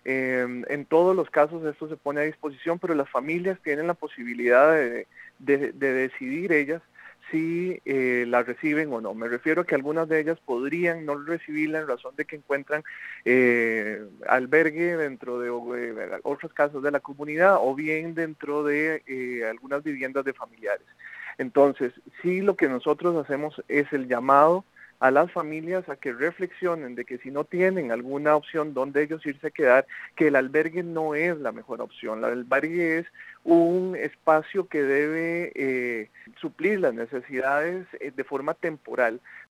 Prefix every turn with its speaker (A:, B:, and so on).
A: En todos los casos esto se pone a disposición, pero las familias tienen la posibilidad de decidir ellas si la reciben o no. Me refiero a que algunas de ellas podrían no recibirla en razón de que encuentran albergue dentro de otros casos de la comunidad o bien dentro de algunas viviendas de familiares. Entonces, sí, lo que nosotros hacemos es el llamado a las familias a que reflexionen de que si no tienen alguna opción donde ellos irse a quedar, que el albergue no es la mejor opción. El albergue es un espacio que debe suplir las necesidades de forma temporal,